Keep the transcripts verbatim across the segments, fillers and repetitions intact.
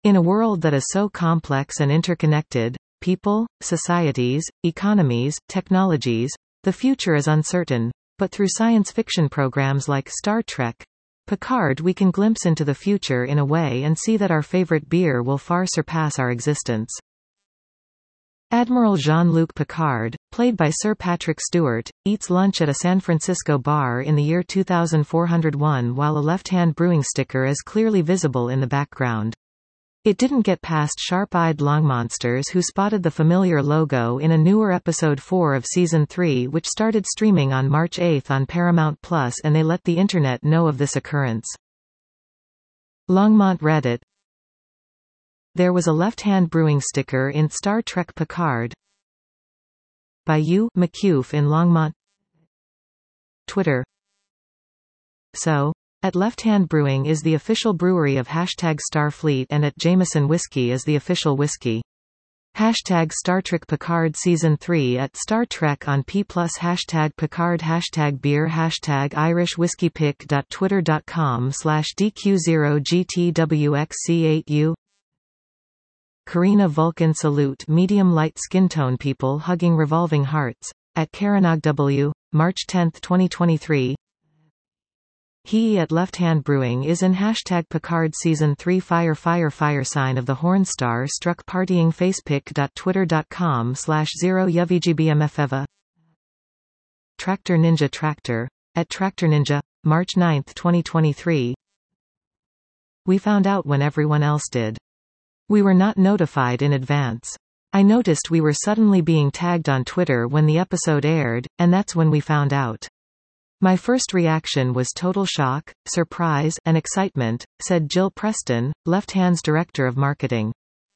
In a world that is so complex and interconnected, people, societies, economies, technologies, the future is uncertain, but through science fiction programs like Star Trek, Picard we can glimpse into the future in a way and see that our favorite beer will far surpass our existence. Admiral Jean-Luc Picard, played by Sir Patrick Stewart, eats lunch at a San Francisco bar in the year two thousand four hundred one while a left-hand brewing sticker is clearly visible in the background. It didn't get past sharp-eyed Longmonsters who spotted the familiar logo in a newer episode four of season three which started streaming on March eighth on Paramount Plus, and they let the internet know of this occurrence. Longmont Reddit. There was a left-hand brewing sticker in Star Trek Picard. By U. McCuffe in Longmont. Twitter. So, at Left Hand Brewing is the official brewery of hashtag Starfleet, and at Jameson Whiskey is the official whiskey. Hashtag Star Trek Picard Season three at Star Trek on P plus. Hashtag Picard. Hashtag beer. Hashtag Irish Whiskey Pick. Twitter dot com slash D Q zero G T W X C eight U. Karina Vulcan Salute medium light skin tone people hugging revolving hearts. At Karanag W. March tenth twenty twenty-three. He at Left Hand Brewing is in hashtag Picard Season three Fire Fire Fire Sign of the Horn Star Struck Partying Facepick. Twitter dot com slash zero YVGBMFEVA. Tractor Ninja Tractor. At Tractor Ninja. March ninth twenty twenty-three. We found out when everyone else did. We were not notified in advance. I noticed we were suddenly being tagged on Twitter when the episode aired, and that's when we found out. My first reaction was total shock, surprise, and excitement, said Jill Preston, Left Hand's director of marketing.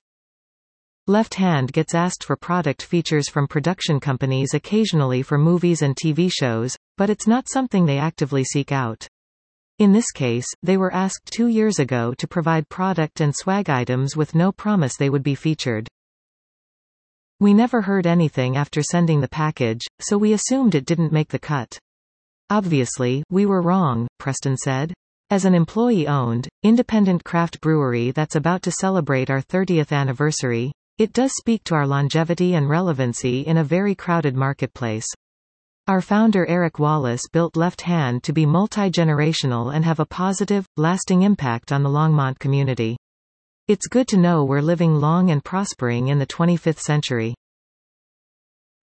Left Hand gets asked for product features from production companies occasionally for movies and T V shows, but it's not something they actively seek out. In this case, they were asked two years ago to provide product and swag items with no promise they would be featured. We never heard anything after sending the package, so we assumed it didn't make the cut. Obviously, we were wrong, Preston said. As an employee-owned, independent craft brewery that's about to celebrate our thirtieth anniversary, it does speak to our longevity and relevancy in a very crowded marketplace. Our founder Eric Wallace built Left Hand to be multi-generational and have a positive, lasting impact on the Longmont community. It's good to know we're living long and prospering in the twenty-fifth century.